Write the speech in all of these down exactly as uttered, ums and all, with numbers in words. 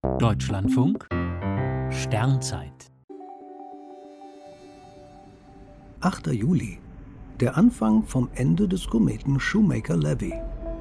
Deutschlandfunk Sternzeit achter Juli. Der Anfang vom Ende des Kometen Shoemaker-Levy.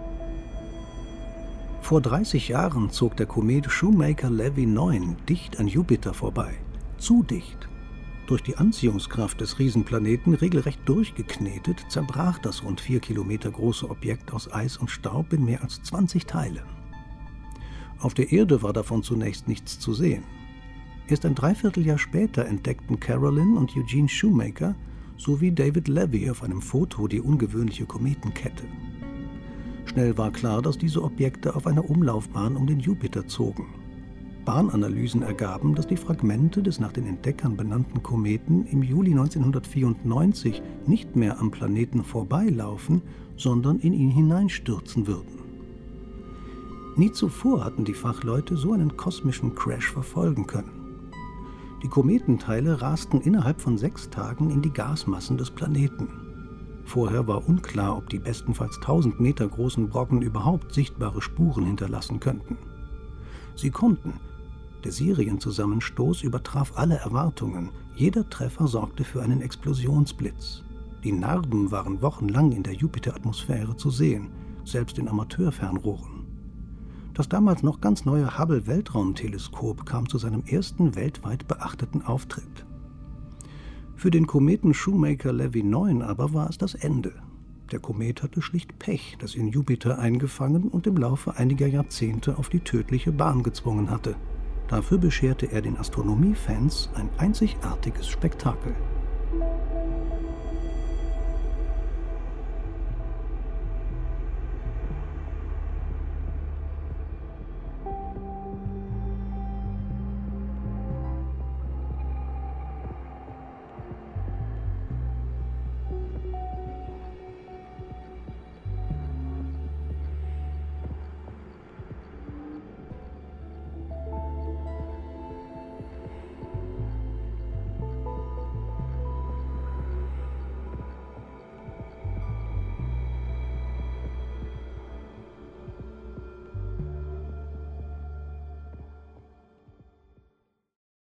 Vor dreißig Jahren zog der Komet Shoemaker-Levy neun dicht an Jupiter vorbei. Zu dicht. Durch die Anziehungskraft des Riesenplaneten regelrecht durchgeknetet, zerbrach das rund vier Kilometer große Objekt aus Eis und Staub in mehr als zwanzig Teile. Auf der Erde war davon zunächst nichts zu sehen. Erst ein Dreivierteljahr später entdeckten Carolyn und Eugene Shoemaker sowie David Levy auf einem Foto die ungewöhnliche Kometenkette. Schnell war klar, dass diese Objekte auf einer Umlaufbahn um den Jupiter zogen. Bahnanalysen ergaben, dass die Fragmente des nach den Entdeckern benannten Kometen im Juli neunzehnhundertvierundneunzig nicht mehr am Planeten vorbeilaufen, sondern in ihn hineinstürzen würden. Nie zuvor hatten die Fachleute so einen kosmischen Crash verfolgen können. Die Kometenteile rasten innerhalb von sechs Tagen in die Gasmassen des Planeten. Vorher war unklar, ob die bestenfalls tausend Meter großen Brocken überhaupt sichtbare Spuren hinterlassen könnten. Sie konnten. Der Serienzusammenstoß übertraf alle Erwartungen. Jeder Treffer sorgte für einen Explosionsblitz. Die Narben waren wochenlang in der Jupiteratmosphäre zu sehen, selbst in Amateurfernrohren. Das damals noch ganz neue Hubble-Weltraumteleskop kam zu seinem ersten weltweit beachteten Auftritt. Für den Kometen Shoemaker-Levy neun aber war es das Ende. Der Komet hatte schlicht Pech, das ihn Jupiter eingefangen und im Laufe einiger Jahrzehnte auf die tödliche Bahn gezwungen hatte. Dafür bescherte er den Astronomiefans ein einzigartiges Spektakel.